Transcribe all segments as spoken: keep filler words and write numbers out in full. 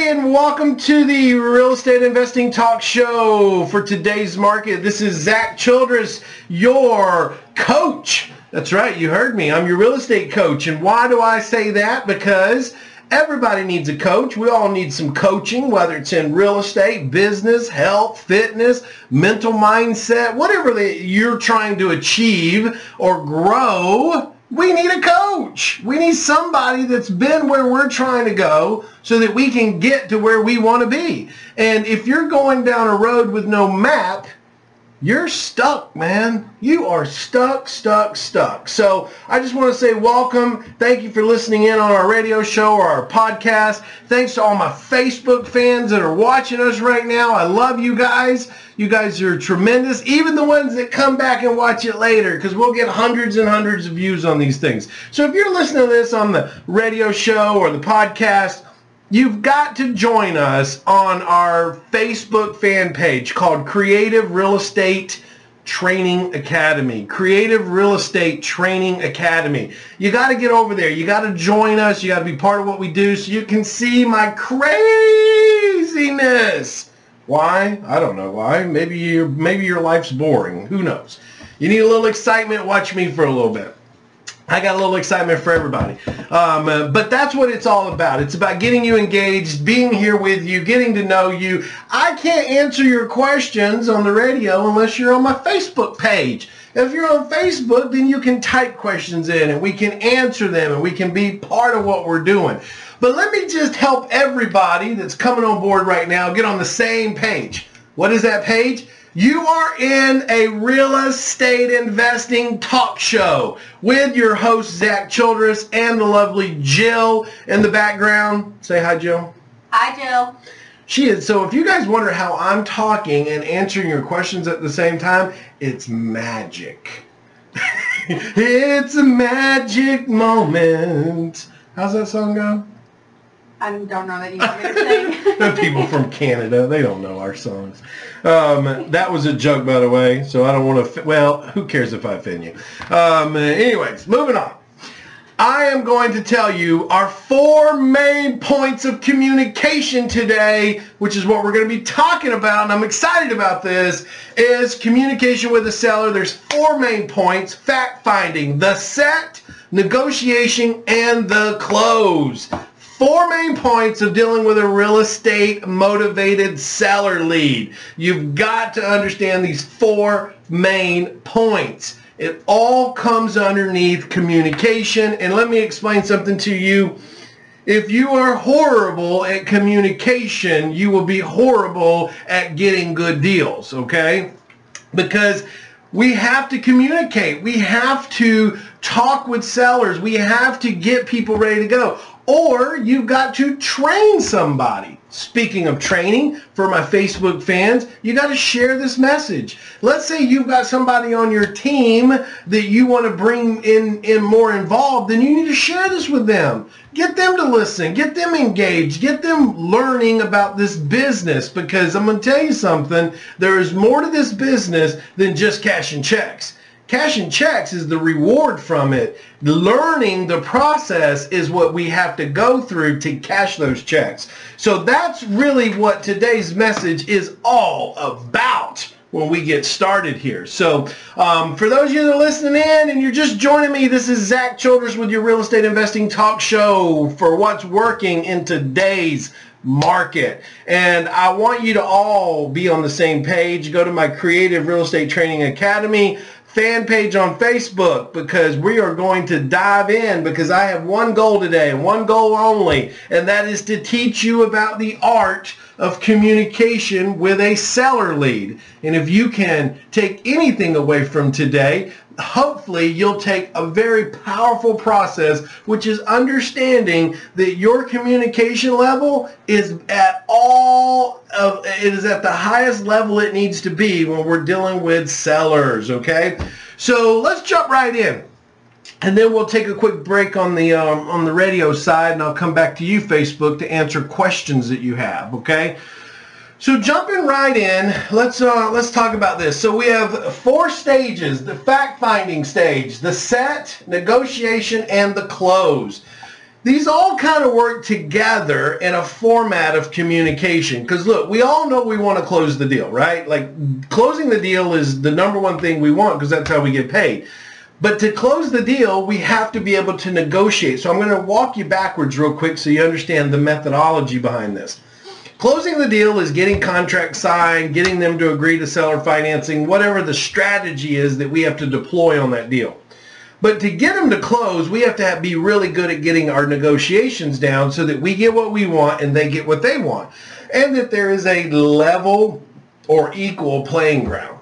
Hey, and welcome to the Real Estate Investing Talk Show for today's market. This is Zach Childress, your coach. That's right, you heard me. I'm your real estate coach. And why do I say that? Because everybody needs a coach. We all need some coaching, whether it's in real estate, business, health, fitness, mental mindset, whatever that you're trying to achieve or grow. We need a coach. We need somebody that's been where we're trying to go so that we can get to where we want to be. And if you're going down a road with no map, you're stuck, man. You are stuck, stuck, stuck. So I just want to say welcome. Thank you for listening in on our radio show or our podcast. Thanks to all my Facebook fans that are watching us right now. I love you guys. You guys are tremendous. Even the ones that come back and watch it later, because we'll get hundreds and hundreds of views on these things. So if you're listening to this on the radio show or the podcast, you've got to join us on our Facebook fan page called Creative Real Estate Training Academy. Creative Real Estate Training Academy. You got to get over there. You got to join us. You got to be part of what we do so you can see my craziness. Why? I don't know why. Maybe you maybe your life's boring. Who knows? You need a little excitement. Watch me for a little bit. I got a little excitement for everybody. Um, uh, but that's what it's all about. It's about getting you engaged, being here with you, getting to know you. I can't answer your questions on the radio unless you're on my Facebook page. If you're on Facebook, then you can type questions in and we can answer them and we can be part of what we're doing. But let me just help everybody that's coming on board right now get on the same page. What is that page? You are in a real estate investing talk show with your host, Zach Childress, and the lovely Jill in the background. Say hi, Jill. Hi, Jill. She is. So if you guys wonder how I'm talking and answering your questions at the same time, it's magic. It's a magic moment. How's that song go? I don't know that you want me to sing. The people from Canada, they don't know our songs. Um, that was a joke, by the way, so I don't want to, well, who cares if I offend you? Um, anyways, moving on. I am going to tell you our four main points of communication today, which is what we're going to be talking about, and I'm excited about this, is communication with the seller. There's four main points: fact-finding, the set, negotiation, and the close. Four main points of dealing with a real estate motivated seller lead. You've got to understand these four main points. It all comes underneath communication. And let me explain something to you. If you are horrible at communication, you will be horrible at getting good deals, okay? Because we have to communicate. We have to talk with sellers. We have to get people ready to go. Or you've got to train somebody. Speaking of training, for my Facebook fans, you got to share this message. Let's say you've got somebody on your team that you want to bring in, in more involved, then you need to share this with them. Get them to listen. Get them engaged. Get them learning about this business, because I'm going to tell you something. There is more to this business than just cashing checks. Cashing checks is the reward from it. Learning the process is what we have to go through to cash those checks. So that's really what today's message is all about when we get started here. So um, for those of you that are listening in and you're just joining me, this is Zach Childress with your Real Estate Investing Talk Show for what's working in today's market. And I want you to all be on the same page. Go to my Creative Real Estate Training Academy fan page on Facebook, because we are going to dive in, because I have one goal today and one goal only, and that is to teach you about the art of communication with a seller lead. And if you can take anything away from today, hopefully you'll take a very powerful process, which is understanding that your communication level is at all of, it is at the highest level it needs to be when we're dealing with sellers, okay? So let's jump right in. And then we'll take a quick break on the um, on the radio side, and I'll come back to you, Facebook, to answer questions that you have, okay? So jumping right in, let's uh, let's talk about this. So we have four stages: the fact-finding stage, the set, negotiation, and the close. these all kind of work together in a format of communication. Because look, we all know we want to close the deal, right? Like closing the deal is the number one thing we want because that's how we get paid. But to close the deal, we have to be able to negotiate. So I'm going to walk you backwards real quick so you understand the methodology behind this. Closing the deal is getting contracts signed, getting them to agree to seller financing, whatever the strategy is that we have to deploy on that deal. But to get them to close, we have to have, be really good at getting our negotiations down so that we get what we want and they get what they want. And that there is a level or equal playing ground.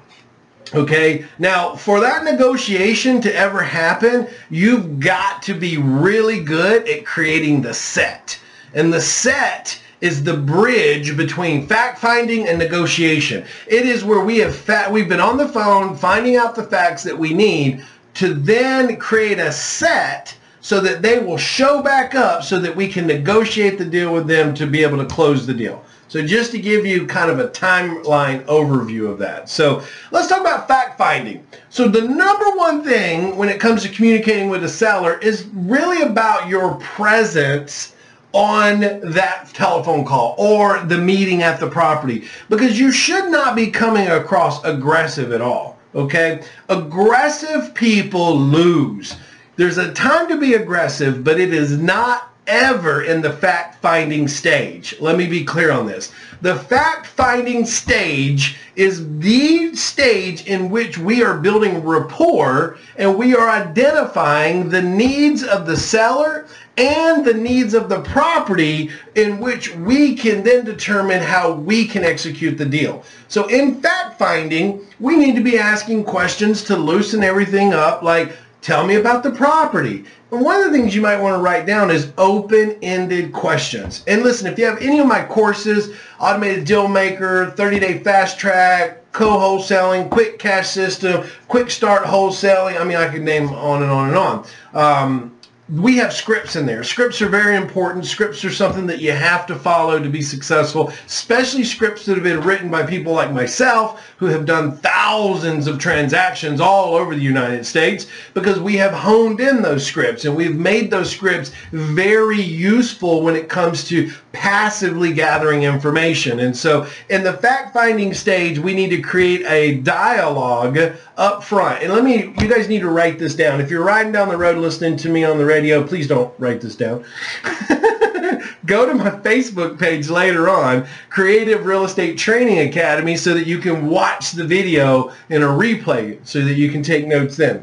Okay, now for that negotiation to ever happen, you've got to be really good at creating the set. And the set is the bridge between fact-finding and negotiation. It is where we have fa- we've been on the phone finding out the facts that we need to then create a set so that they will show back up so that we can negotiate the deal with them to be able to close the deal. So just to give you kind of a timeline overview of that. So let's talk about fact-finding. So the number one thing when it comes to communicating with a seller is really about your presence on that telephone call or the meeting at the property, because you should not be coming across aggressive at all. Okay? Aggressive people lose. There's a time to be aggressive, but it is not ever in the fact-finding stage. Let me be clear on this. The fact-finding stage is the stage in which we are building rapport and we are identifying the needs of the seller and the needs of the property, in which we can then determine how we can execute the deal. So in fact-finding, we need to be asking questions to loosen everything up, like, tell me about the property. And one of the things you might want to write down is open-ended questions. And listen, if you have any of my courses, Automated Deal Maker, thirty day Fast Track, Co-Wholesaling, Quick Cash System, Quick Start Wholesaling, I mean, I could name on and on and on. Um, we have scripts in there. Scripts are very important. Scripts are something that you have to follow to be successful, especially scripts that have been written by people like myself who have done thousands of transactions all over the United States, because we have honed in those scripts and we've made those scripts very useful when it comes to passively gathering information. And so in the fact-finding stage, we need to create a dialogue up front. And let me, you guys need to write this down. If you're riding down the road listening to me on the radio, please don't write this down. Go to my Facebook page later on, Creative Real Estate Training Academy, so that you can watch the video in a replay so that you can take notes then.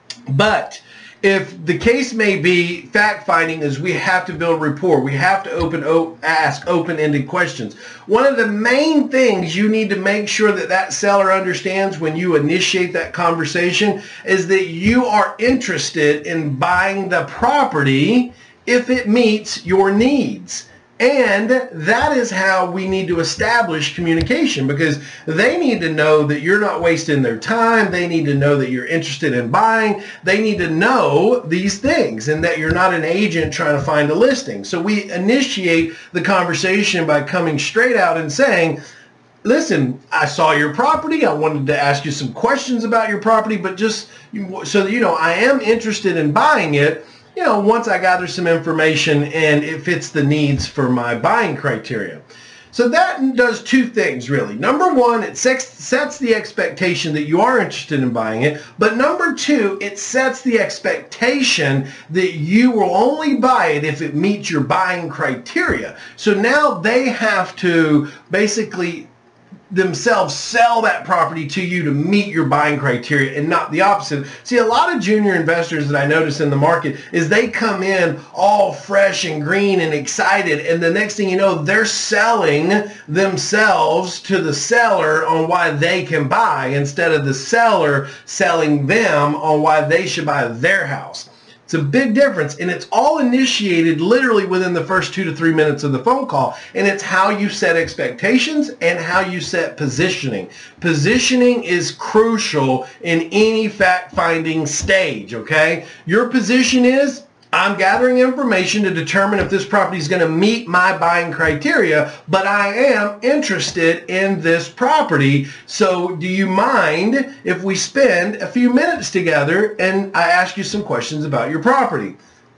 But if the case may be, fact-finding is we have to build rapport. We have to open, o- ask open-ended questions. One of the main things you need to make sure that that seller understands when you initiate that conversation is that you are interested in buying the property if it meets your needs. And that is how we need to establish communication, because they need to know that you're not wasting their time. They need to know that you're interested in buying. They need to know these things and that you're not an agent trying to find a listing. So we initiate the conversation by coming straight out and saying, listen, I saw your property. I wanted to ask you some questions about your property, but just so that you know, I am interested in buying it, you know, once I gather some information and it fits the needs for my buying criteria. So that does two things, really. Number one, it sets the expectation that you are interested in buying it. But number two, it sets the expectation that you will only buy it if it meets your buying criteria. So now they have to basically themselves sell that property to you to meet your buying criteria and not the opposite. See, a lot of junior investors that I notice in the market is they come in all fresh and green and excited, and the next thing you know, they're selling themselves to the seller on why they can buy instead of the seller selling them on why they should buy their house. It's a big difference, and it's all initiated literally within the first two to three minutes of the phone call, and it's how you set expectations and how you set positioning. Positioning is crucial in any fact-finding stage, okay? Your position is, I'm gathering information to determine if this property is going to meet my buying criteria, but I am interested in this property. So do you mind if we spend a few minutes together and I ask you some questions about your property?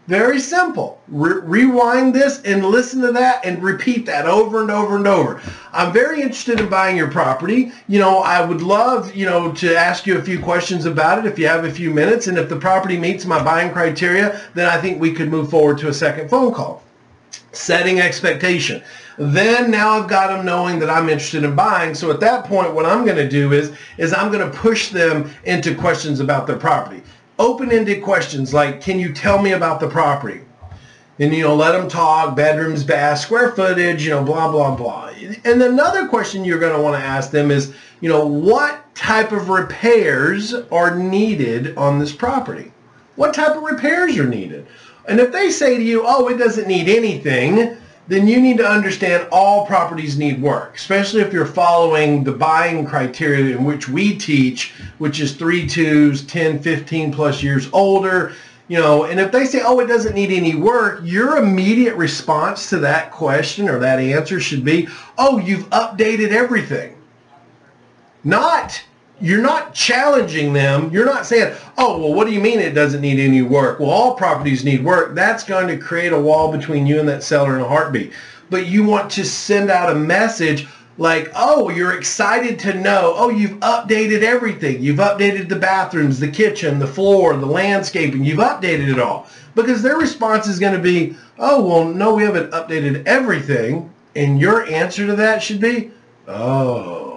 Very simple. Re- rewind this and listen to that and repeat that over and over and over. I'm very interested in buying your property. You know, I would love, you know, to ask you a few questions about it if you have a few minutes. And if the property meets my buying criteria, then I think we could move forward to a second phone call. Setting expectation. Then now I've got them knowing that I'm interested in buying. So at that point, what I'm going to do is, is I'm going to push them into questions about their property. Open-ended questions like, can you tell me about the property? And, you know, let them talk, bedrooms, baths, square footage, you know, blah, blah, blah. And another question you're going to want to ask them is, you know, what type of repairs are needed on this property? What type of repairs are needed? And if they say to you, oh, it doesn't need anything, then you need to understand all properties need work, especially if you're following the buying criteria in which we teach, which is three twos, ten, fifteen plus years older. You know, and if they say, oh, it doesn't need any work, your immediate response to that question or that answer should be, oh, you've updated everything. Not, you're not challenging them. You're not saying, oh, well, what do you mean it doesn't need any work? Well, all properties need work. That's going to create a wall between you and that seller in a heartbeat. But you want to send out a message like, oh, you're excited to know, oh, you've updated everything. You've updated the bathrooms, the kitchen, the floor, the landscaping. You've updated it all. Because their response is going to be, oh, well, no, we haven't updated everything. And your answer to that should be, oh.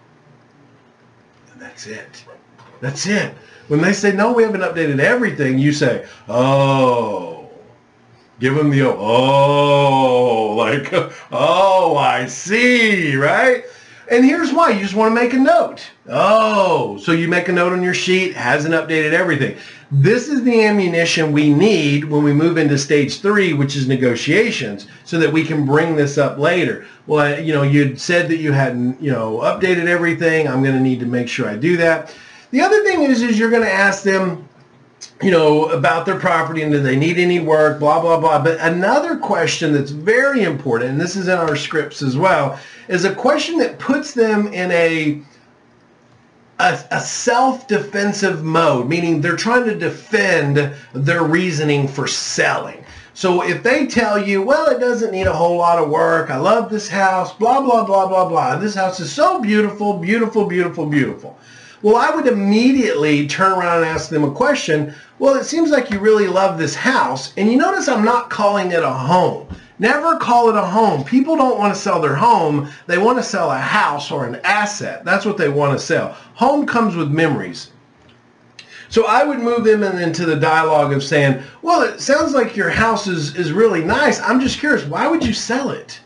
That's it. That's it. When they say, no, we haven't updated everything, you say, oh. Give them the, oh, like, oh, I see, right? And here's why. You just want to make a note. Oh, so you make a note on your sheet, hasn't updated everything. This is the ammunition we need when we move into stage three, which is negotiations, so that we can bring this up later. Well, you know, you'd said that you hadn't, you know, updated everything. I'm going to need to make sure I do that. The other thing is, is you're going to ask them, you know, about their property and do they need any work, blah, blah, blah. But another question that's very important, and this is in our scripts as well, is a question that puts them in a A, a self-defensive mode, meaning they're trying to defend their reasoning for selling. So if they tell you, well, it doesn't need a whole lot of work, I love this house, blah, blah, blah, blah, blah. This house is so beautiful, beautiful, beautiful, beautiful. Well, I would immediately turn around and ask them a question. Well, it seems like you really love this house. And you notice I'm not calling it a home. Never call it a home. People don't want to sell their home. They want to sell a house or an asset. That's what they want to sell. Home comes with memories. So I would move them into the dialogue of saying, well, it sounds like your house is, is really nice. I'm just curious, why would you sell it?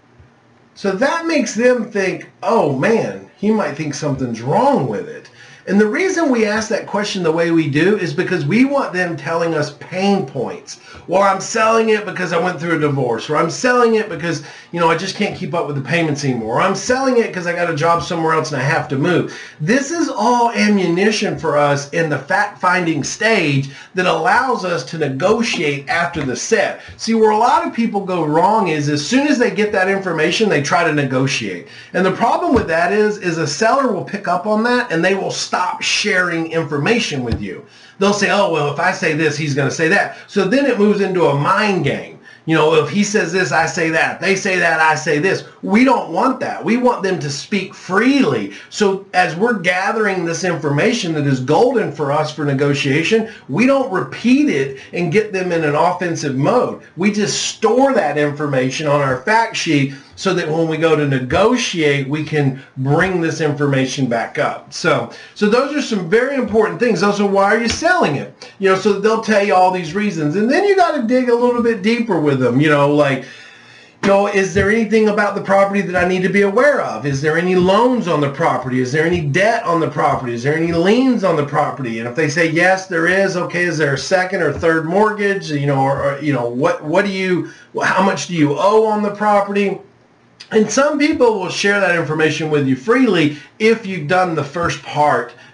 So that makes them think, oh man, he might think something's wrong with it. And the reason we ask that question the way we do is because we want them telling us pain points. Or I'm selling it because I went through a divorce. Or I'm selling it because, you know, I just can't keep up with the payments anymore. Or I'm selling it because I got a job somewhere else and I have to move. This is all ammunition for us in the fact-finding stage that allows us to negotiate after the set. See, where a lot of people go wrong is as soon as they get that information, they try to negotiate. And the problem with that is, is a seller will pick up on that and they will stop Stop sharing information with you. They'll say, oh, well, if I say this, he's going to say that. So then it moves into a mind game. You know, if he says this, I say that. If they say that, I say this. We don't want that. We want them to speak freely. So as we're gathering this information that is golden for us for negotiation, we don't repeat it and get them in an offensive mode. We just store that information on our fact sheet so that when we go to negotiate, we can bring this information back up. So, so those are some very important things. Also, why are you selling it? You know, so they'll tell you all these reasons. And then you got to dig a little bit deeper with them. You know, like, you know, is there anything about the property that I need to be aware of? Is there any loans on the property? Is there any debt on the property? Is there any liens on the property? And if they say, yes, there is, okay, is there a second or third mortgage? You know, or, or you know, what, what do you, how much do you owe on the property? And some people will share that information with you freely if you've done the first part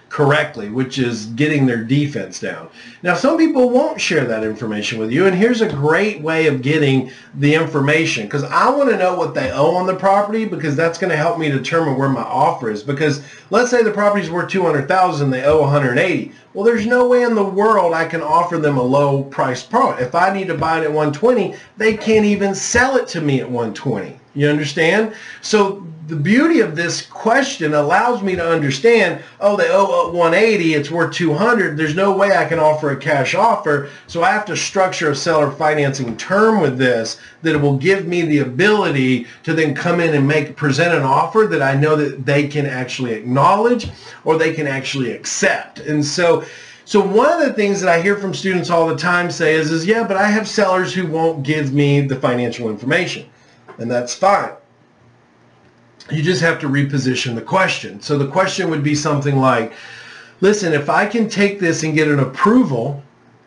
correctly, which is getting their defense down. Now, some people won't share that information with you, and here's a great way of getting the information, because I want to know what they owe on the property, because that's going to help me determine where my offer is. Because let's say the property's worth two hundred thousand dollars, they owe one hundred eighty. Well, there's no way in the world I can offer them a low price product. If I need to buy it at one hundred twenty, they can't even sell it to me at one hundred twenty. You understand? So the beauty of this question allows me to understand, oh, they owe one hundred eighty, it's worth two hundred. There's no way I can offer a cash offer, so I have to structure a seller financing term with this that will give me the ability to then come in and make present an offer that I know that they can actually acknowledge or they can actually accept. And so So one of the things that I hear from students all the time say is, is, yeah, but I have sellers who won't give me the financial information. And that's fine. You just have to reposition the question. So the question would be something like, listen, if I can take this and get an approval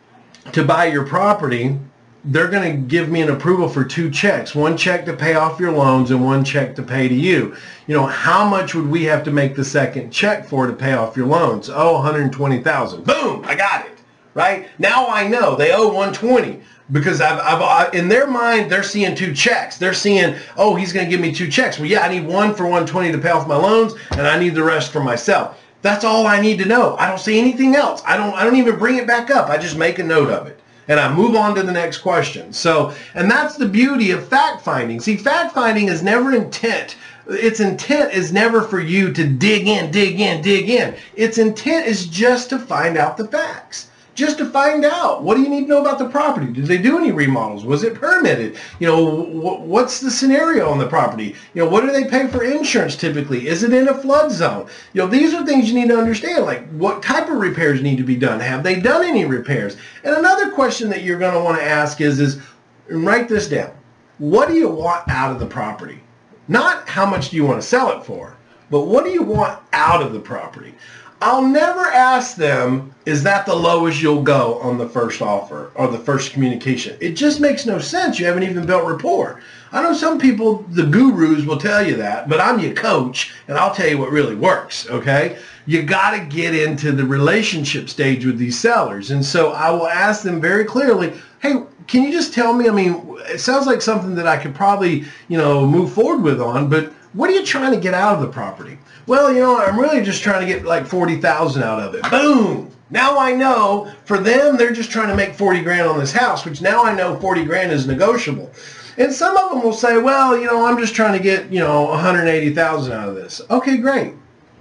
to buy your property, they're going to give me an approval for two checks, one check to pay off your loans and one check to pay to you. You know, how much would we have to make the second check for to pay off your loans? Oh, one hundred twenty thousand dollars. Boom, I got it. Right? Now I know they owe one hundred twenty thousand dollars. Because I've, I've, I, in their mind, they're seeing two checks. They're seeing, oh, he's going to give me two checks. Well, yeah, I need one for one hundred twenty to pay off my loans, and I need the rest for myself. That's all I need to know. I don't see anything else. I don't, I don't even bring it back up. I just make a note of it, and I move on to the next question. So, and that's the beauty of fact finding. See, fact finding is never intent. Its intent is never for you to dig in, dig in, dig in. Its intent is just to find out the facts. Just to find out, what do you need to know about the property? Did they do any remodels? Was it permitted? You know, wh what's the scenario on the property? You know, what do they pay for insurance typically? Is it in a flood zone? You know, these are things you need to understand, like what type of repairs need to be done? Have they done any repairs? And another question that you're going to want to ask is, is write this down. What do you want out of the property? Not how much do you want to sell it for, but what do you want out of the property? I'll never ask them, is that the lowest you'll go on the first offer or the first communication? It just makes no sense. You haven't even built rapport. I know some people, the gurus, will tell you that, but I'm your coach, and I'll tell you what really works, okay? You got to get into the relationship stage with these sellers. And so I will ask them very clearly, hey, can you just tell me, I mean, it sounds like something that I could probably, you know, move forward with on, but what are you trying to get out of the property? Well, you know, I'm really just trying to get like forty thousand out of it. Boom! Now I know for them, they're just trying to make forty grand on this house, which now I know forty grand is negotiable. And some of them will say, well, you know, I'm just trying to get, you know, one hundred eighty thousand out of this. Okay, great.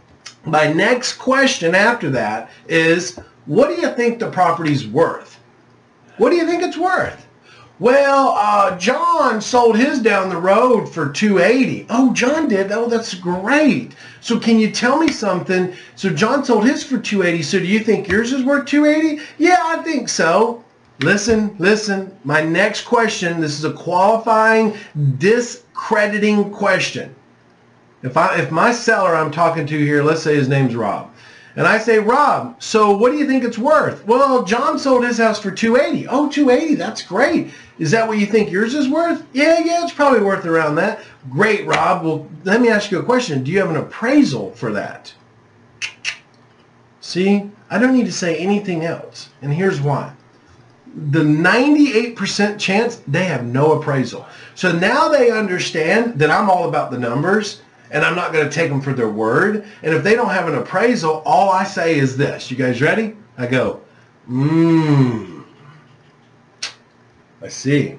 My next question after that is, what do you think the property's worth? What do you think it's worth? Well, uh, John sold his down the road for two eighty. Oh, John did? Oh, that's great. So can you tell me something? So John sold his for two eighty. So do you think yours is worth two eighty? Yeah, I think so. Listen, listen. My next question, this is a qualifying, discrediting question. If I, if my seller I'm talking to here, let's say his name's Rob, and I say, Rob, so what do you think it's worth? Well, John sold his house for two eighty. Oh, two eighty, that's great. Is that what you think yours is worth? Yeah, yeah, it's probably worth around that. Great, Rob. Well, let me ask you a question. Do you have an appraisal for that? See, I don't need to say anything else. And here's why. The ninety-eight percent chance they have no appraisal. So now they understand that I'm all about the numbers, and I'm not going to take them for their word. And if they don't have an appraisal, all I say is this. You guys ready? I go, mmm. I see.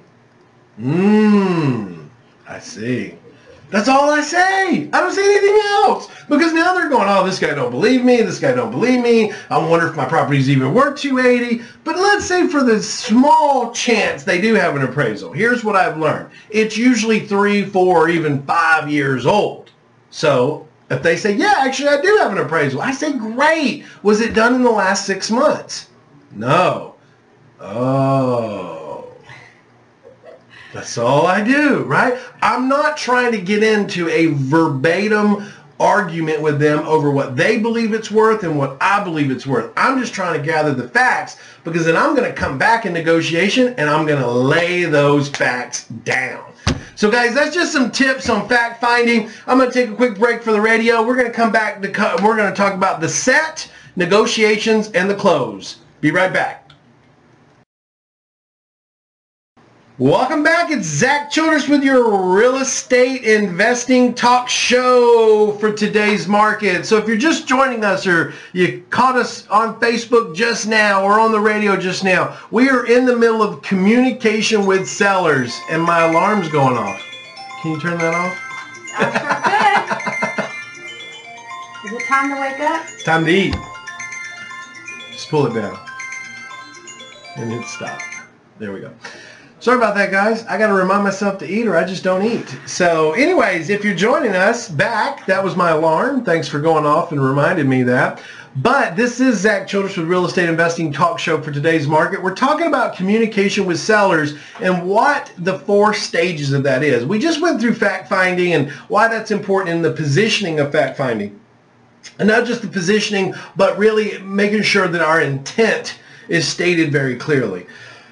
Mmm. I see. That's all I say. I don't say anything else. Because now they're going, oh, this guy don't believe me. This guy don't believe me. I wonder if my property's even worth two eighty. But let's say for the small chance they do have an appraisal. Here's what I've learned. It's usually three, four, or even five years old. So if they say, yeah, actually I do have an appraisal, I say, great. Was it done in the last six months? No. Oh. That's all I do, right? I'm not trying to get into a verbatim argument with them over what they believe it's worth and what I believe it's worth. I'm just trying to gather the facts, because then I'm going to come back in negotiation and I'm going to lay those facts down. So guys, that's just some tips on fact finding. I'm going to take a quick break for the radio. We're going to come back to, we're going to talk about the set. negotiations, and the close. Be right back. Welcome back. It's Zach Childress with your real estate investing talk show for today's market. So if you're just joining us or you caught us on Facebook just now or on the radio just now, we are in the middle of communication with sellers and my alarm's going off. Can you turn that off? I sure could. Is it time to wake up? Time to eat. Just pull it down and hit stop. There we go. Sorry about that, guys. I got to remind myself to eat or I just don't eat. So anyways, if you're joining us back, that was my alarm. Thanks for going off and reminding me that. But this is Zach Childress with Real Estate Investing Talk Show for today's market. We're talking about communication with sellers and what the four stages of that is. We just went through fact finding and why that's important in the positioning of fact finding. And not just the positioning, but really making sure that our intent is stated very clearly.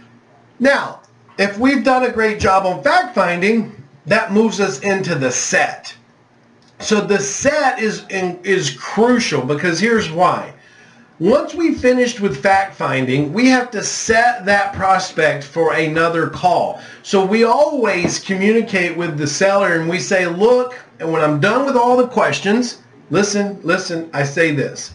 Now, if we've done a great job on fact finding, that moves us into the set. So the set is in, is crucial because here's why. Once we've finished with fact finding, we have to set that prospect for another call. So we always communicate with the seller and we say, look, and when I'm done with all the questions, listen, listen, I say this.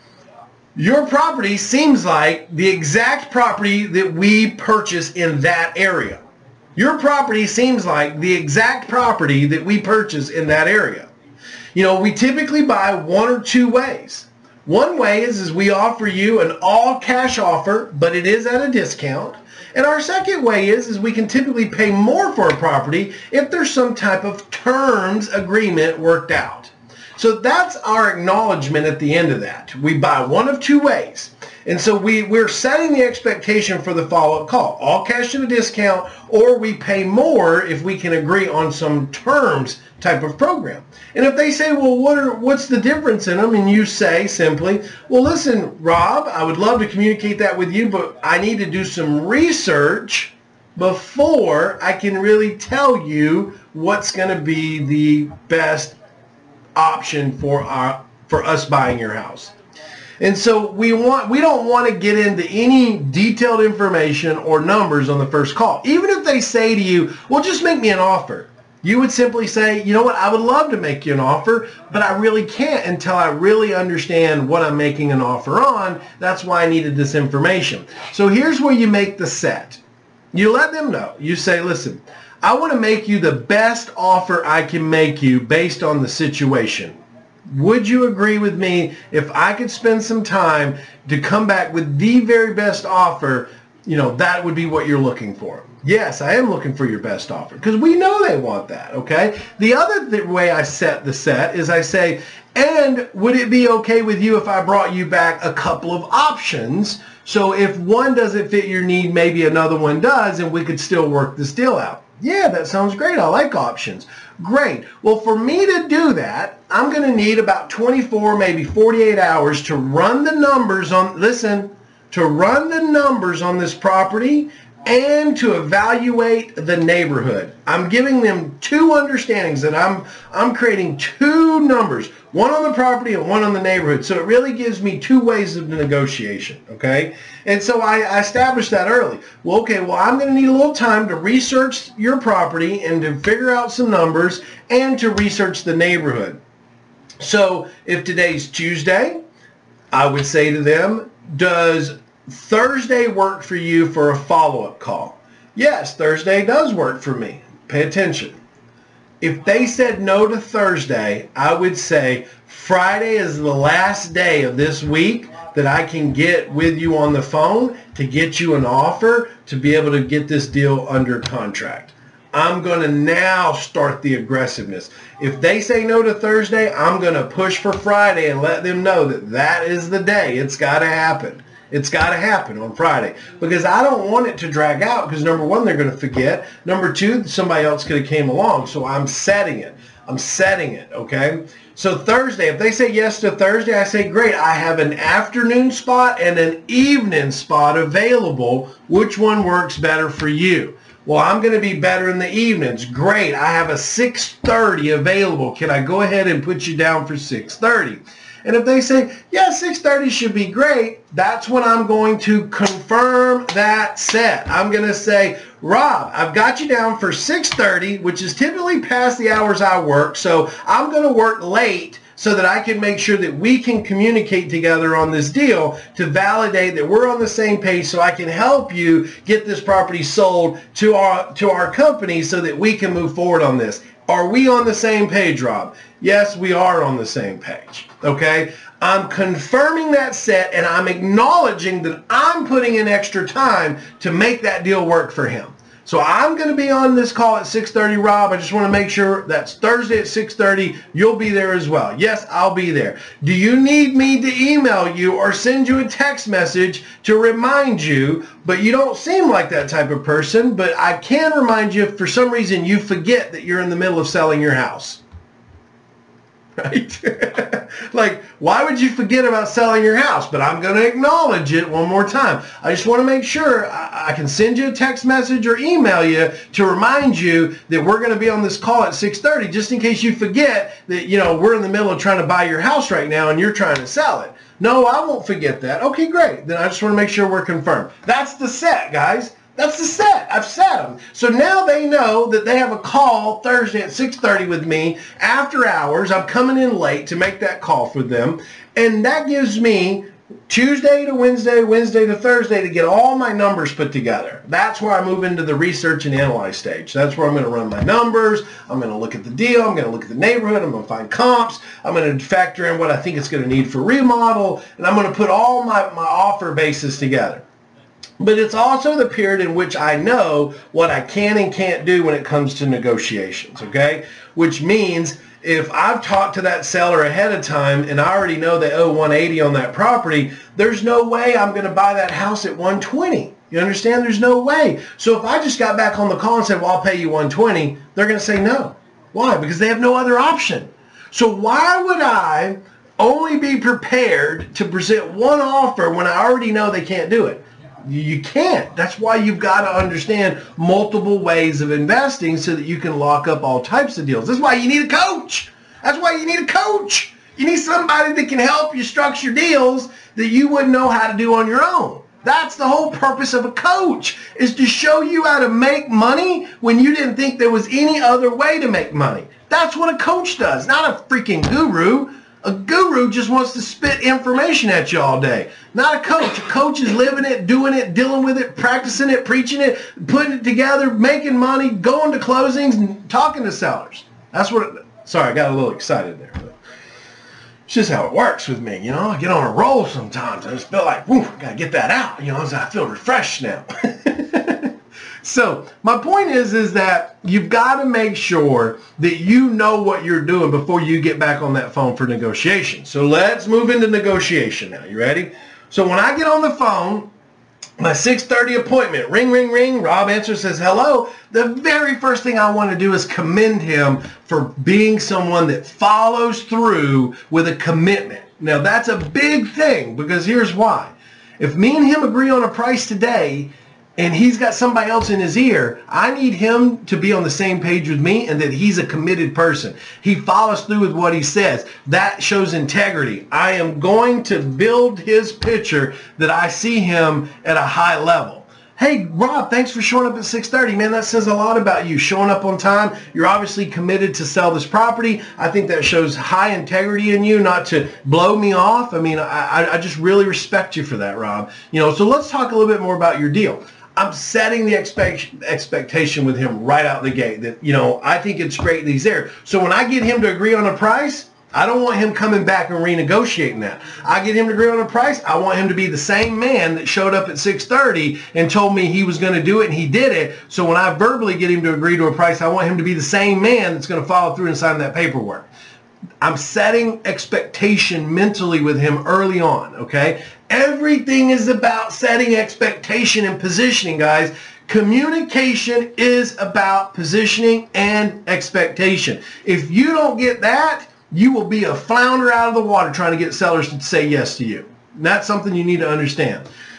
Your property seems like the exact property that we purchase in that area. Your property seems like the exact property that we purchase in that area. You know, we typically buy one or two ways. One way is, is we offer you an all cash offer, but it is at a discount. And our second way is, is we can typically pay more for a property if there's some type of terms agreement worked out. So that's our acknowledgement at the end of that. We buy one of two ways. And so we, we're setting the expectation for the follow-up call. All cash at a discount, or we pay more if we can agree on some terms type of program. And if they say, well, what are, what's the difference in them? And you say simply, well, listen, Rob, I would love to communicate that with you, but I need to do some research before I can really tell you what's going to be the best option for our for us buying your house. And so we want we don't want to get into any detailed information or numbers on the first call. Even if they say to you, well, just make me an offer, you would simply say, you know what, I would love to make you an offer, but I really can't until I really understand what I'm making an offer on. That's why I needed this information. So here's where you make the set. You let them know. You say, listen, I want to make you the best offer I can make you based on the situation. Would you agree with me if I could spend some time to come back with the very best offer? You know, that would be what you're looking for. Yes, I am looking for your best offer because we know they want that, okay? The other th- way I set the set is I say, and would it be okay with you if I brought you back a couple of options? So if one doesn't fit your need, maybe another one does, and we could still work this deal out. Yeah, that sounds great. I like options. Great. Well, for me to do that, I'm going to need about twenty-four, maybe forty-eight hours to run the numbers on, listen, to run the numbers on this property and to evaluate the neighborhood. I'm giving them two understandings that I'm I'm creating two numbers, one on the property and one on the neighborhood. So it really gives me two ways of negotiation, okay? And so I, I established that early. Well, okay, well, I'm going to need a little time to research your property and to figure out some numbers and to research the neighborhood. So if today's Tuesday, I would say to them, does Thursday work for you for a follow-up call? Yes, Thursday does work for me. Pay attention. If they said no to Thursday, I would say Friday is the last day of this week that I can get with you on the phone to get you an offer to be able to get this deal under contract. I'm going to now start the aggressiveness. If they say no to Thursday, I'm going to push for Friday and let them know that that is the day. It's got to happen. It's got to happen on Friday because I don't want it to drag out because, number one, they're going to forget. Number two, somebody else could have came along. So I'm setting it. I'm setting it, okay? So Thursday, if they say yes to Thursday, I say, great, I have an afternoon spot and an evening spot available. Which one works better for you? Well, I'm going to be better in the evenings. Great, I have a six thirty available. Can I go ahead and put you down for six thirty? And if they say, yeah, six thirty should be great, that's when I'm going to confirm that set. I'm going to say, Rob, I've got you down for six thirty, which is typically past the hours I work. So I'm going to work late so that I can make sure that we can communicate together on this deal to validate that we're on the same page, so I can help you get this property sold to our to our company so that we can move forward on this. Are we on the same page, Rob? Yes, we are on the same page. Okay? I'm confirming that set, and I'm acknowledging that I'm putting in extra time to make that deal work for him. So I'm going to be on this call at six thirty, Rob. I just want to make sure that's Thursday at six thirty. You'll be there as well. Yes, I'll be there. Do you need me to email you or send you a text message to remind you? But you don't seem like that type of person. But I can remind you if for some reason you forget that you're in the middle of selling your house. Right? Like, why would you forget about selling your house? But I'm going to acknowledge it one more time. I just want to make sure I, I can send you a text message or email you to remind you that we're going to be on this call at six thirty, just in case you forget that, you know, we're in the middle of trying to buy your house right now and you're trying to sell it. No, I won't forget that. Okay, great. Then I just want to make sure we're confirmed. That's the set, guys. That's the set. I've set them. So now they know that they have a call Thursday at six thirty with me after hours. I'm coming in late to make that call for them. And that gives me Tuesday to Wednesday, Wednesday to Thursday to get all my numbers put together. That's where I move into the research and analyze stage. That's where I'm going to run my numbers. I'm going to look at the deal. I'm going to look at the neighborhood. I'm going to find comps. I'm going to factor in what I think it's going to need for remodel. And I'm going to put all my, my offer bases together. But it's also the period in which I know what I can and can't do when it comes to negotiations, okay? Which means if I've talked to that seller ahead of time and I already know they owe one eighty on that property, there's no way I'm going to buy that house at one twenty. You understand? There's no way. So if I just got back on the call and said, well, I'll pay you one twenty, they're going to say no. Why? Because they have no other option. So why would I only be prepared to present one offer when I already know they can't do it? You can't. That's why you've got to understand multiple ways of investing so that you can lock up all types of deals. That's why you need a coach. That's why you need a coach. You need somebody that can help you structure deals that you wouldn't know how to do on your own. That's the whole purpose of a coach, is to show you how to make money when you didn't think there was any other way to make money. That's what a coach does, not a freaking guru. A guru just wants to spit information at you all day. Not a coach. A coach is living it, doing it, dealing with it, practicing it, preaching it, putting it together, making money, going to closings, and talking to sellers. That's what, it, sorry, I got a little excited there. But it's just how it works with me, you know. I get on a roll sometimes. I just feel like, whoo, I got to get that out, you know, I feel refreshed now. So my point is, is that you've got to make sure that you know what you're doing before you get back on that phone for negotiation. So let's move into negotiation now. You ready? So when I get on the phone, my six thirty appointment, ring, ring, ring, Rob answers, says hello. The very first thing I want to do is commend him for being someone that follows through with a commitment. Now that's a big thing, because here's why. If me and him agree on a price today, and he's got somebody else in his ear, I need him to be on the same page with me and that he's a committed person. He follows through with what he says. That shows integrity. I am going to build his picture that I see him at a high level. Hey, Rob, thanks for showing up at six thirty. Man, that says a lot about you. Showing up on time. You're obviously committed to sell this property. I think that shows high integrity in you, not to blow me off. I mean, I, I just really respect you for that, Rob. You know, so let's talk a little bit more about your deal. I'm setting the expect, expectation with him right out the gate that, you know, I think it's great that he's there. So when I get him to agree on a price, I don't want him coming back and renegotiating that. I get him to agree on a price. I want him to be the same man that showed up at six thirty and told me he was going to do it, and he did it. So when I verbally get him to agree to a price, I want him to be the same man that's going to follow through and sign that paperwork. I'm setting expectation mentally with him early on, okay? Everything is about setting expectation and positioning, guys. Communication is about positioning and expectation. If you don't get that, you will be a flounder out of the water trying to get sellers to say yes to you. And that's something you need to understand.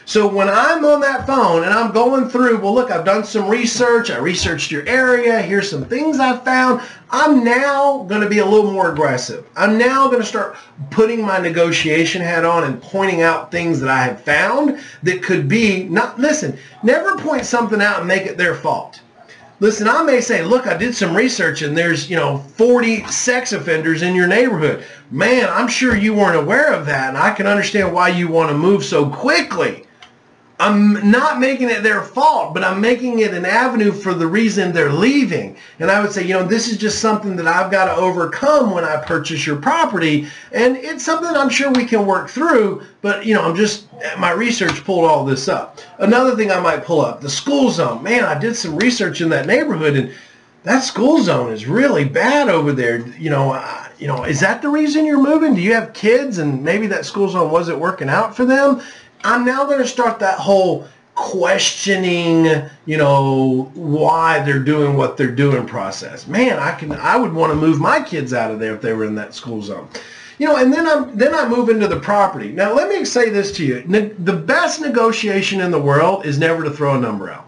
So when I'm on that phone and I'm going through, well, look, I've done some research. I researched your area. Here's some things I found. I'm now going to be a little more aggressive. I'm now going to start putting my negotiation hat on and pointing out things that I have found that could be not, listen, never point something out and make it their fault. Listen, I may say, look, I did some research and there's, you know, forty sex offenders in your neighborhood. Man, I'm sure you weren't aware of that, and I can understand why you want to move so quickly. I'm not making it their fault, but I'm making it an avenue for the reason they're leaving. And I would say, you know, this is just something that I've got to overcome when I purchase your property. And it's something I'm sure we can work through, but, you know, I'm just, my research pulled all this up. Another thing I might pull up, the school zone. Man, I did some research in that neighborhood, and that school zone is really bad over there. You know, uh, you know, is that the reason you're moving? Do you have kids and maybe that school zone wasn't working out for them? I'm now going to start that whole questioning, you know, why they're doing what they're doing process. Man, I can, I would want to move my kids out of there if they were in that school zone. You know, and then I'm, then I move into the property. Now, let me say this to you. Ne- the best negotiation in the world is never to throw a number out.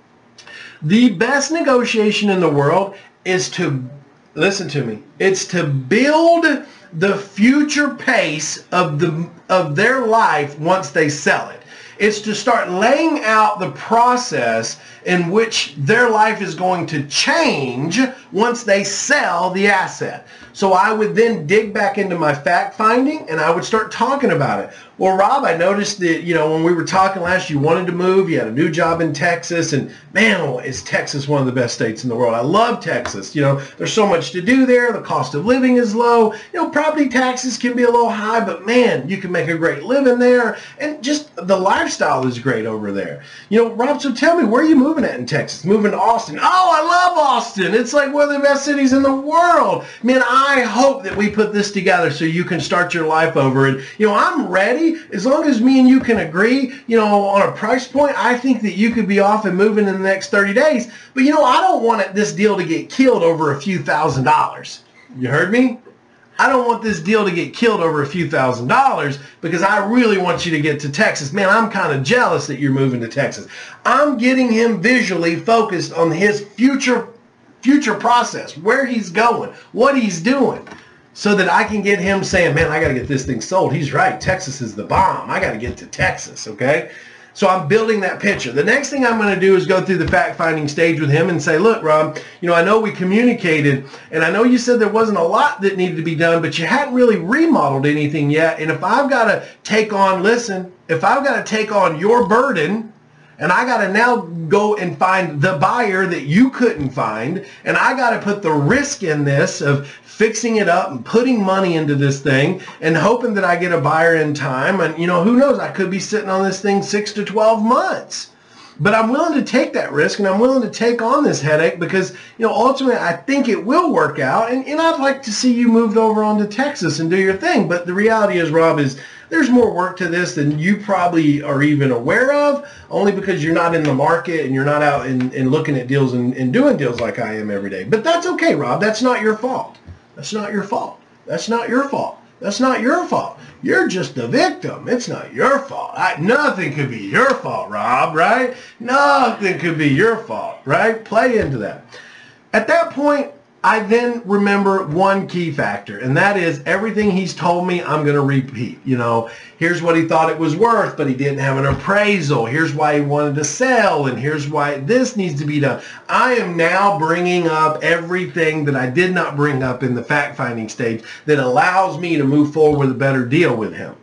The best negotiation in the world is to, listen to me, it's to build the future pace of the of their life once they sell it. It's to start laying out the process in which their life is going to change once they sell the asset. So I would then dig back into my fact finding and I would start talking about it. Well, Rob, I noticed that, you know, when we were talking last, you wanted to move, you had a new job in Texas, and man, is Texas one of the best states in the world. I love Texas. You know, there's so much to do there. The cost of living is low. You know, property taxes can be a little high, but man, you can make a great living there. And just the lifestyle is great over there. You know, Rob, so tell me, where are you moving at in Texas? Moving to Austin. Oh, I love Austin. It's like one of the best cities in the world. Man, I hope that we put this together so you can start your life over. And, you know, I'm ready. As long as me and you can agree, you know, on a price point, I think that you could be off and moving in the next thirty days. But, you know, I don't want it, this deal to get killed over a few thousand dollars. You heard me? I don't want this deal to get killed over a few thousand dollars because I really want you to get to Texas. Man, I'm kind of jealous that you're moving to Texas. I'm getting him visually focused on his future, future process, where he's going, what he's doing, so that I can get him saying, man, I got to get this thing sold. He's right. Texas is the bomb. I got to get to Texas, okay? So I'm building that picture. The next thing I'm going to do is go through the fact-finding stage with him and say, look, Rob, you know, I know we communicated, and I know you said there wasn't a lot that needed to be done, but you hadn't really remodeled anything yet. And if I've got to take on, listen, if I've got to take on your burden, and I got to now go and find the buyer that you couldn't find, and I got to put the risk in this of fixing it up and putting money into this thing and hoping that I get a buyer in time. And, you know, who knows? I could be sitting on this thing six to twelve months. But I'm willing to take that risk, and I'm willing to take on this headache because, you know, ultimately I think it will work out. And, and I'd like to see you moved over onto Texas and do your thing. But the reality is, Rob, is there's more work to this than you probably are even aware of, only because you're not in the market and you're not out and, and looking at deals and, and doing deals like I am every day. But that's okay, Rob. That's not your fault. That's not your fault. That's not your fault. That's not your fault. You're just the victim. It's not your fault. I, nothing could be your fault, Rob, right? Nothing could be your fault, right? Play into that. At that point, I then remember one key factor, and that is everything he's told me I'm going to repeat. You know, here's what he thought it was worth, but he didn't have an appraisal. Here's why he wanted to sell, and here's why this needs to be done. I am now bringing up everything that I did not bring up in the fact-finding stage that allows me to move forward with a better deal with him.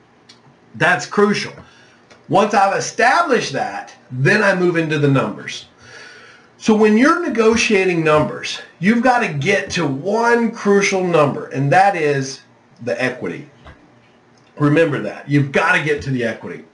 That's crucial. Once I've established that, then I move into the numbers. So when you're negotiating numbers, you've got to get to one crucial number, and that is the equity. Remember that. You've got to get to the equity.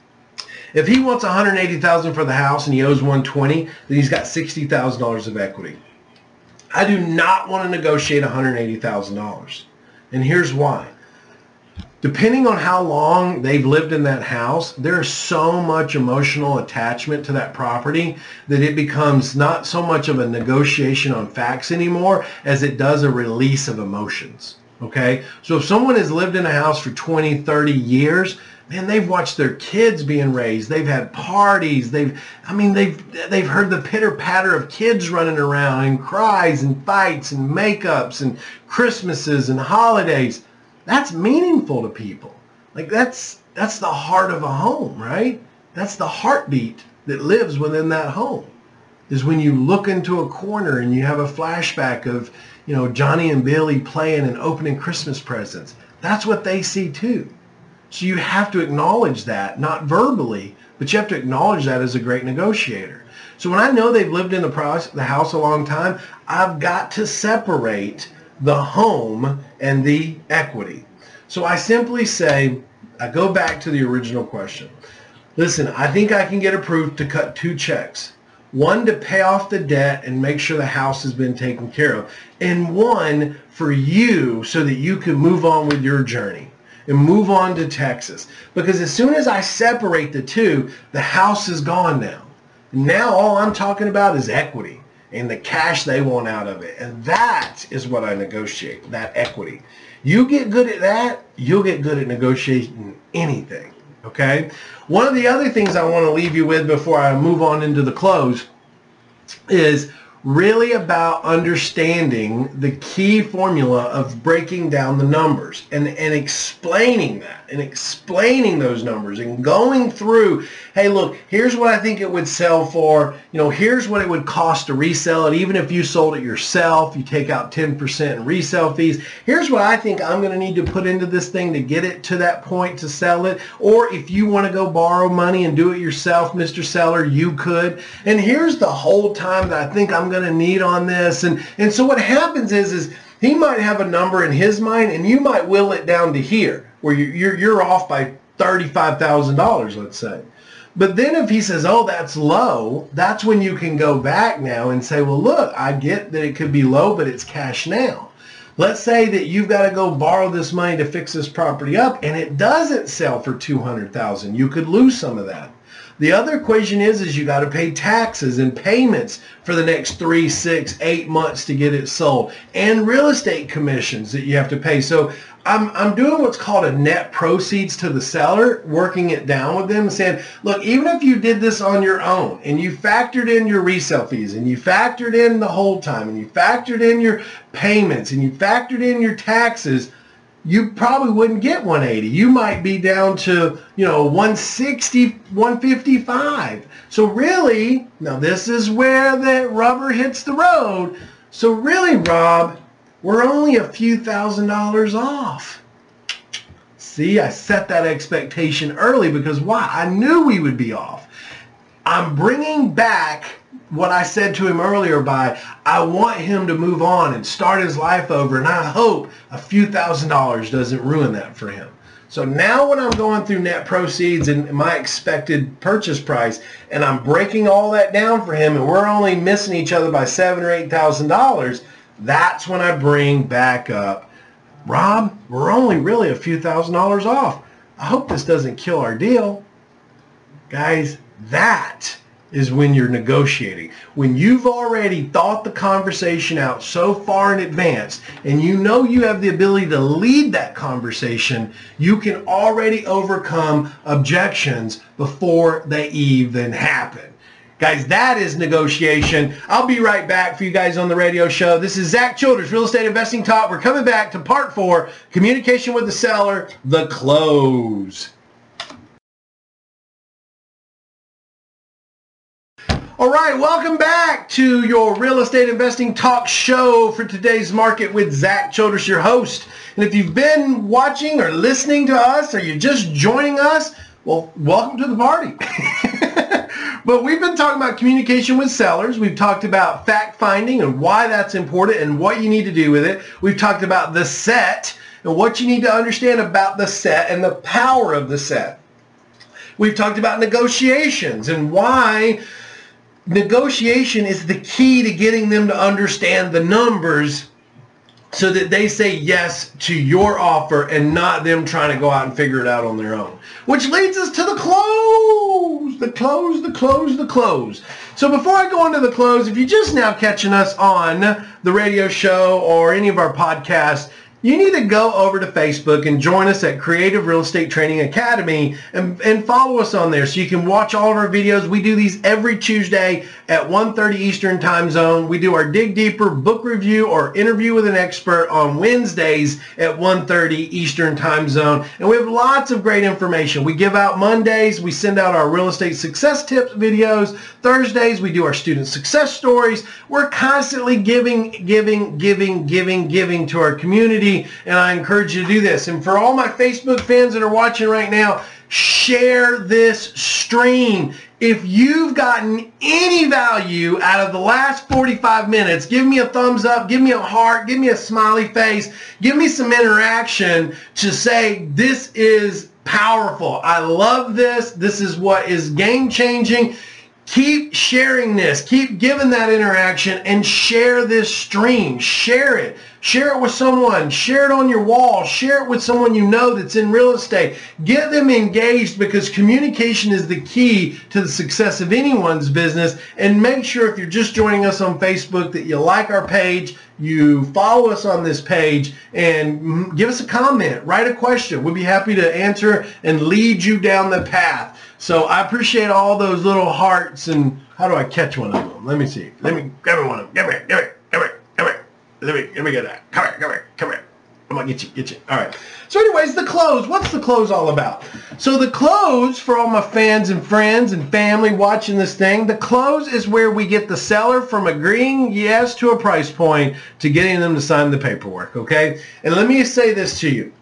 If he wants one hundred eighty thousand dollars for the house and he owes one hundred twenty thousand dollars, then he's got sixty thousand dollars of equity. I do not want to negotiate one hundred eighty thousand dollars. And here's why. Depending on how long they've lived in that house, there's so much emotional attachment to that property that it becomes not so much of a negotiation on facts anymore as it does a release of emotions. Okay? So if someone has lived in a house for twenty, thirty years, man, they've watched their kids being raised. They've had parties. They've, I mean, they've they've heard the pitter patter of kids running around and cries and fights and makeups and Christmases and holidays. That's meaningful to people. Like that's that's the heart of a home, right? That's the heartbeat that lives within that home. Is when you look into a corner and you have a flashback of, you know, Johnny and Billy playing and opening Christmas presents. That's what they see too. So you have to acknowledge that, not verbally, but you have to acknowledge that as a great negotiator. So when I know they've lived in the, process, the house a long time, I've got to separate the home and the equity. So I simply say, I go back to the original question. Listen, I think I can get approved to cut two checks. One to pay off the debt and make sure the house has been taken care of. And one for you so that you can move on with your journey and move on to Texas. Because as soon as I separate the two, the house is gone now. Now all I'm talking about is equity and the cash they want out of it. And that is what I negotiate, that equity. You get good at that, you'll get good at negotiating anything. Okay? One of the other things I want to leave you with before I move on into the close is really about understanding the key formula of breaking down the numbers and, and explaining that and explaining those numbers and going through, hey, look, here's what I think it would sell for. You know, here's what it would cost to resell it. Even if you sold it yourself, you take out ten percent in resale fees. Here's what I think I'm going to need to put into this thing to get it to that point to sell it. Or if you want to go borrow money and do it yourself, Mister Seller, you could. And here's the whole time that I think I'm going to need on this. And, and so what happens is, is he might have a number in his mind and you might will it down to here where you're, you're, you're off by thirty-five thousand dollars, let's say. But then if he says, oh, that's low, that's when you can go back now and say, well, look, I get that it could be low, but it's cash now. Let's say that you've got to go borrow this money to fix this property up and it doesn't sell for two hundred thousand dollars. You could lose some of that. The other equation is, is you got to pay taxes and payments for the next three, six, eight months to get it sold, and real estate commissions that you have to pay. So I'm, I'm doing what's called a net proceeds to the seller, working it down with them and saying, look, even if you did this on your own and you factored in your resale fees and you factored in the hold time and you factored in your payments and you factored in your taxes, you probably wouldn't get one eighty. You might be down to, you know, one sixty, one fifty-five. So really, now this is where the rubber hits the road. So really, Rob, we're only a few thousand dollars off. See, I set that expectation early because why? I knew we would be off. I'm bringing back what I said to him earlier by, I want him to move on and start his life over, and I hope a few thousand dollars doesn't ruin that for him. So now when I'm going through net proceeds and my expected purchase price, and I'm breaking all that down for him, and we're only missing each other by seven or eight thousand dollars, that's when I bring back up, Rob, we're only really a few thousand dollars off. I hope this doesn't kill our deal. Guys, that is when you're negotiating. When you've already thought the conversation out so far in advance and you know you have the ability to lead that conversation, you can already overcome objections before they even happen. Guys, that is negotiation. I'll be right back for you guys on the radio show. This is Zach Childers, Real Estate Investing Talk. We're coming back to part four, communication with the seller, the close. All right, welcome back to your Real Estate Investing Talk show for today's market with Zach Childers, your host. And if you've been watching or listening to us or you're just joining us, well, welcome to the party. But we've been talking about communication with sellers. We've talked about fact finding and why that's important and what you need to do with it. We've talked about the set and what you need to understand about the set and the power of the set. We've talked about negotiations and why negotiation is the key to getting them to understand the numbers so that they say yes to your offer and not them trying to go out and figure it out on their own. Which leads us to the close, the close, the close, the close. So before I go into the close, if you're just now catching us on the radio show or any of our podcasts, you need to go over to Facebook and join us at Creative Real Estate Training Academy and, and follow us on there so you can watch all of our videos. We do these every Tuesday at one thirty Eastern Time Zone. We do our Dig Deeper book review or interview with an expert on Wednesdays at one thirty Eastern Time Zone. And we have lots of great information. We give out Mondays. We send out our real estate success tips videos. Thursdays, we do our student success stories. We're constantly giving, giving, giving, giving, giving to our community. And I encourage you to do this. And for all my Facebook fans that are watching right now, share this stream. If you've gotten any value out of the last forty-five minutes, give me a thumbs up, give me a heart, give me a smiley face, give me some interaction to say this is powerful. I love this. This is what is game changing. Keep sharing this. Keep giving that interaction and share this stream. Share it. Share it with someone. Share it on your wall. Share it with someone you know that's in real estate. Get them engaged because communication is the key to the success of anyone's business. And make sure if you're just joining us on Facebook that you like our page, you follow us on this page, and give us a comment. Write a question. We'll be happy to answer and lead you down the path. So I appreciate all those little hearts. And how do I catch one of them? Let me see. Let me grab one of them. Come here. Come here. Come here. Come here. Let me, let me get that. Come here. Come here. Come here. I'm going to get you. Get you. All right. So anyways, the close. What's the close all about? So the close, for all my fans and friends and family watching this thing, the close is where we get the seller from agreeing yes to a price point to getting them to sign the paperwork. Okay. And let me say this to you.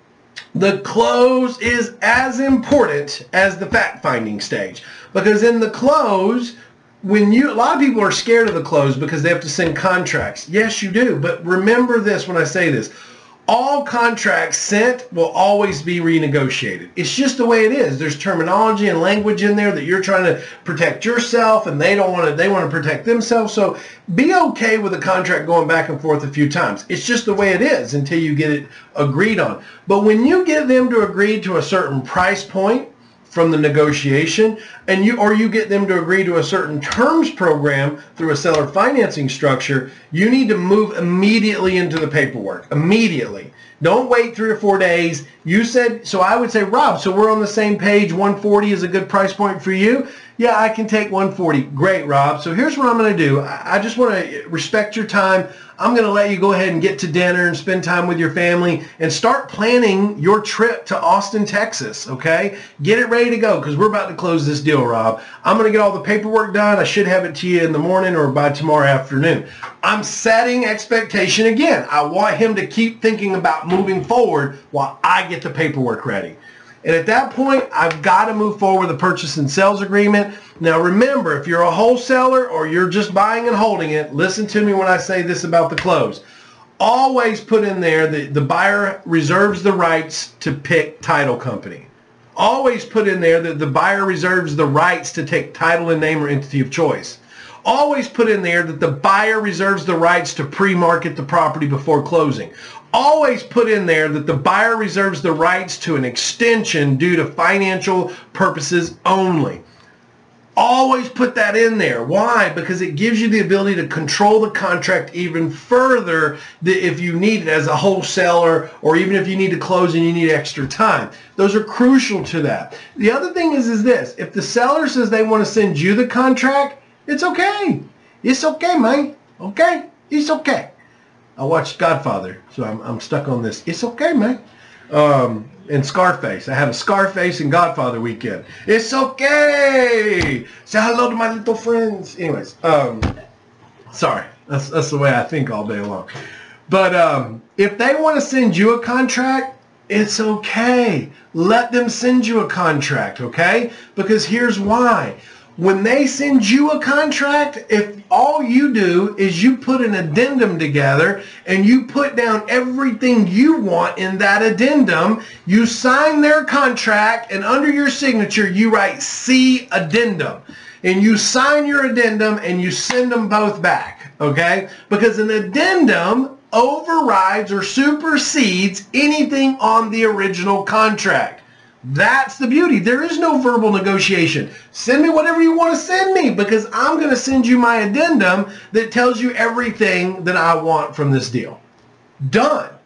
The close is as important as the fact-finding stage, because in the close, when you, a lot of people are scared of the close because they have to send contracts. Yes, you do. But remember this when I say this. All contracts sent will always be renegotiated. It's just the way it is. There's terminology and language in there that you're trying to protect yourself, and they don't want to, they want to protect themselves. So be okay with a contract going back and forth a few times. It's just the way it is until you get it agreed on. But when you get them to agree to a certain price point from the negotiation, and you or you get them to agree to a certain terms program through a seller financing structure, you need to move immediately into the paperwork. Immediately. Don't wait three or four days. You said, so I would say, Rob, so we're on the same page. one forty is a good price point for you? Yeah, I can take one forty. Great, Rob. So here's what I'm going to do. I just want to respect your time. I'm going to let you go ahead and get to dinner and spend time with your family and start planning your trip to Austin, Texas, okay? Get it ready to go because we're about to close this deal, Rob. I'm going to get all the paperwork done. I should have it to you in the morning or by tomorrow afternoon. I'm setting expectation again. I want him to keep thinking about moving forward while I get the paperwork ready. And at that point, I've got to move forward with a purchase and sales agreement. Now remember, if you're a wholesaler or you're just buying and holding it, listen to me when I say this about the close. Always put in there that the buyer reserves the rights to pick title company. Always put in there that the buyer reserves the rights to take title and name or entity of choice. Always put in there that the buyer reserves the rights to pre-market the property before closing. Always put in there that the buyer reserves the rights to an extension due to financial purposes only. Always put that in there. Why? Because it gives you the ability to control the contract even further if you need it as a wholesaler, or even if you need to close and you need extra time. Those are crucial to that. The other thing is, is this. If the seller says they want to send you the contract, it's okay. It's okay, man. Okay? It's okay. I watched Godfather, so I'm, I'm stuck on this. It's okay, man. Um, and Scarface. I had a Scarface and Godfather weekend. It's okay. Say hello to my little friends. Anyways, um, sorry. That's, that's the way I think all day long. But um, if they want to send you a contract, it's okay. Let them send you a contract, okay? Because here's why. When they send you a contract, if all you do is you put an addendum together and you put down everything you want in that addendum, you sign their contract, and under your signature you write C addendum. And you sign your addendum and you send them both back, okay? Because an addendum overrides or supersedes anything on the original contract. That's the beauty. There is no verbal negotiation. Send me whatever you want to send me, because I'm going to send you my addendum that tells you everything that I want from this deal. Done.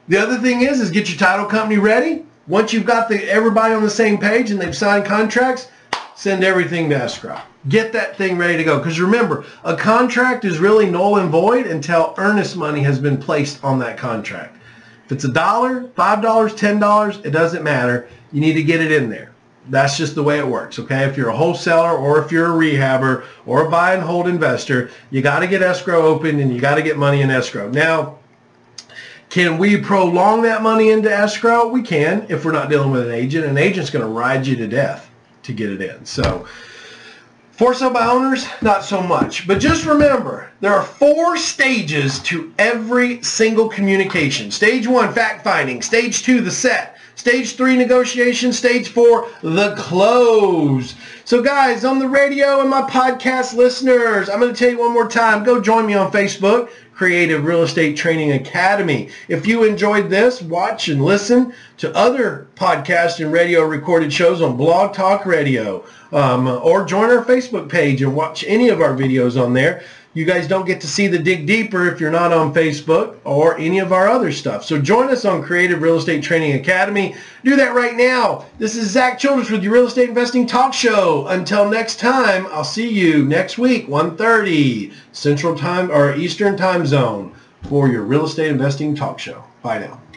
The other thing is, is get your title company ready. Once you've got the everybody on the same page and they've signed contracts, send everything to escrow. Get that thing ready to go. Because remember, a contract is really null and void until earnest money has been placed on that contract. If it's a dollar, five dollars, ten dollars, it doesn't matter. You need to get it in there. That's just the way it works, okay? If you're a wholesaler or if you're a rehabber or a buy and hold investor, you got to get escrow open and you got to get money in escrow. Now, can we prolong that money into escrow? We can if we're not dealing with an agent. An agent's going to ride you to death to get it in. So for sale by owners, not so much. But just remember, there are four stages to every single communication. Stage one, fact finding. Stage two, the set. Stage three, negotiation. Stage four, the close. So guys, on the radio and my podcast listeners, I'm going to tell you one more time, go join me on Facebook, Creative Real Estate Training Academy. If you enjoyed this, watch and listen to other podcast and radio recorded shows on Blog Talk Radio, um, or join our Facebook page and watch any of our videos on there. You guys don't get to see the dig deeper if you're not on Facebook or any of our other stuff. So join us on Creative Real Estate Training Academy. Do that right now. This is Zach Childress with your Real Estate Investing Talk Show. Until next time, I'll see you next week, one thirty Central Time or Eastern Time Zone for your Real Estate Investing Talk Show. Bye now.